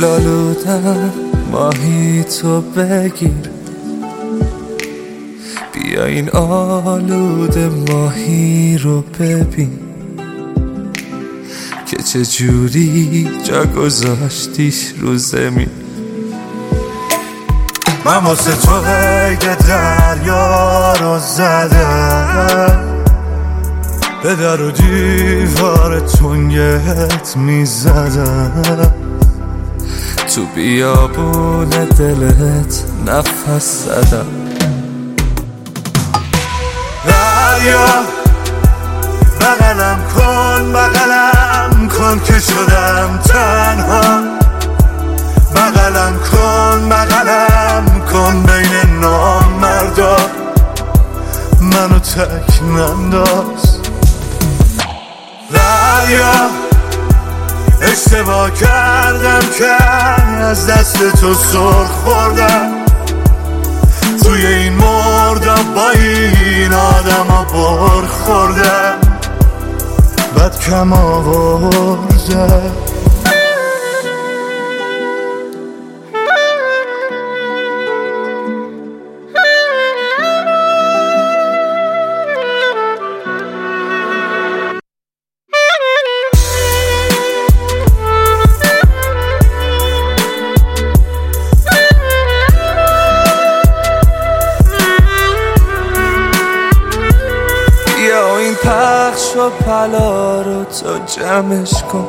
دل آلودم ماهی تو بگیر، بیا این آلوده ماهی رو ببین که چجوری جا گذاشتیش رو زمین. من واسه تو قید دریا رو زدم، به در و دیوار تنگت میزدم، تو بیابون دلت نفس زدم. دریا بغلم کن که شدم تنها، بغلم کن بین نامردا، منو تک ننداز. دریا اشتباه کردم که از دست تو سر خوردم، توی این مردم با این آدم ها بر خوردم، بد کم آورده. این پخش و پلا رو تو جمعش کن،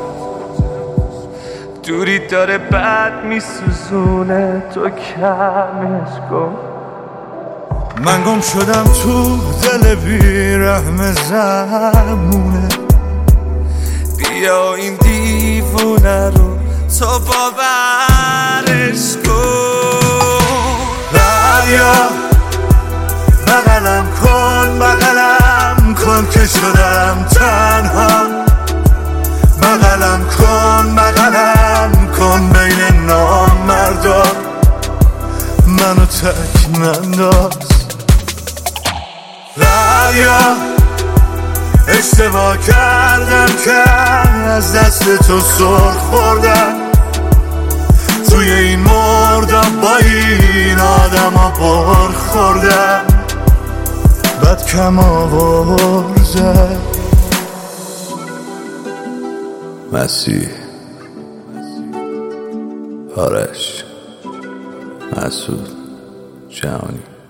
دوری داره بد میسوزونه تو کمش کن. من گم شدم تو دل بیرحم زمونه، بیا این دیوونه رو تو باورش کن. دریا بغلم کن که شدم تنها، بغلم کن بین نامردا، منو تک ننداز. دریا اشتباه کردم که از دست تو سر خوردم، توی این مردم با این آدم ها بر خوردم، بد کم آورده. مسیح، آرش، مسعود، جهانی.